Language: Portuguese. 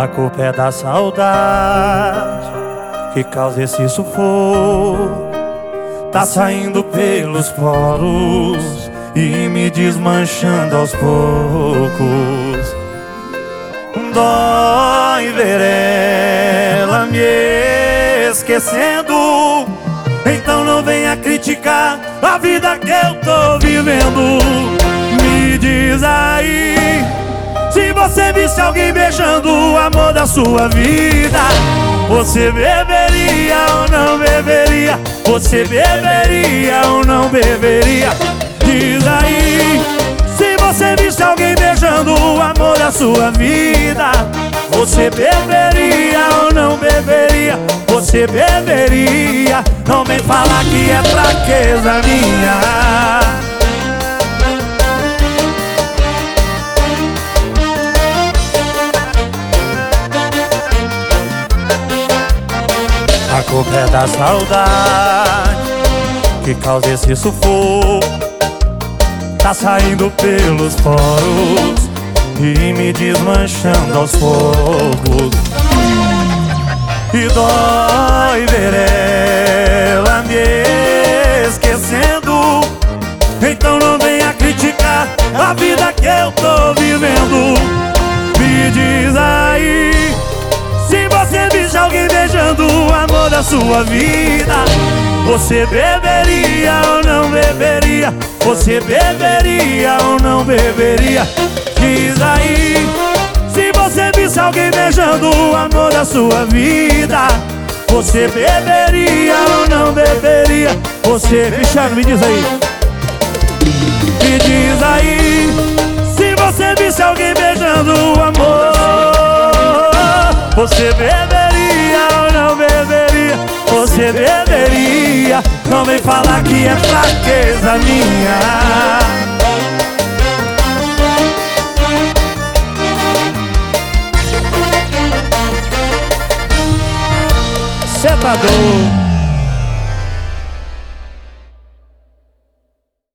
A culpa é da saudade que causa esse sufoco. Tá saindo pelos poros e me desmanchando aos poucos. Dói ver ela me esquecendo. Então não venha criticar a vida que eu tô vivendo. Me diz aí, se você visse alguém beijando o amor da sua vida, você beberia ou não beberia? Você beberia ou não beberia? Diz aí, se você visse alguém beijando o amor da sua vida, você beberia ou não beberia? Você beberia? Não vem falar que é fraqueza minha. A culpa é da saudade que causa esse sufoco. Tá saindo pelos poros e me desmanchando aos poucos. E dói ver ela me esquecendo. Então não venha criticar a vida que eu tô vivendo. Me diz aí, se você visse alguém beijando o amor da sua vida, você beberia ou não beberia? Você beberia ou não beberia? Diz aí, se você visse alguém beijando o amor da sua vida, você beberia ou não beberia? Você, Cristiano, me diz aí. Me diz aí, se você visse alguém beijando o amor, você beberia ou não beberia? Você beberia? Não vem falar que é fraqueza minha. Cê tá doido?